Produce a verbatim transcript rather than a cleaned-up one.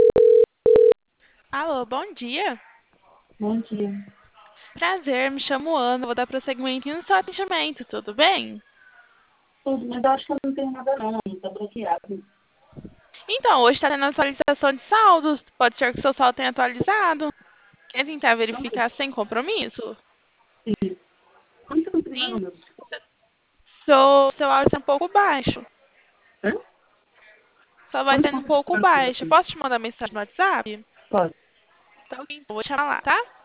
Alô, bom dia. Bom dia. Prazer, me chamo Ana, vou dar prosseguimento no seu atendimento, tudo bem? Tudo, mas eu acho que eu não tenho nada não, está bloqueado. Então, hoje está tendo atualização de saldos, pode ser que seu saldo tenha atualizado. Quer tentar Quanto? verificar sem compromisso? Isso. Quanto você conseguiu meu Sim, número? seu, seu áudio está um pouco baixo, Hã? só vai Quanto tendo um conseguiu pouco meu baixo. número? Posso te mandar mensagem no WhatsApp? Pode. Tá ok, então vou te chamar lá, tá?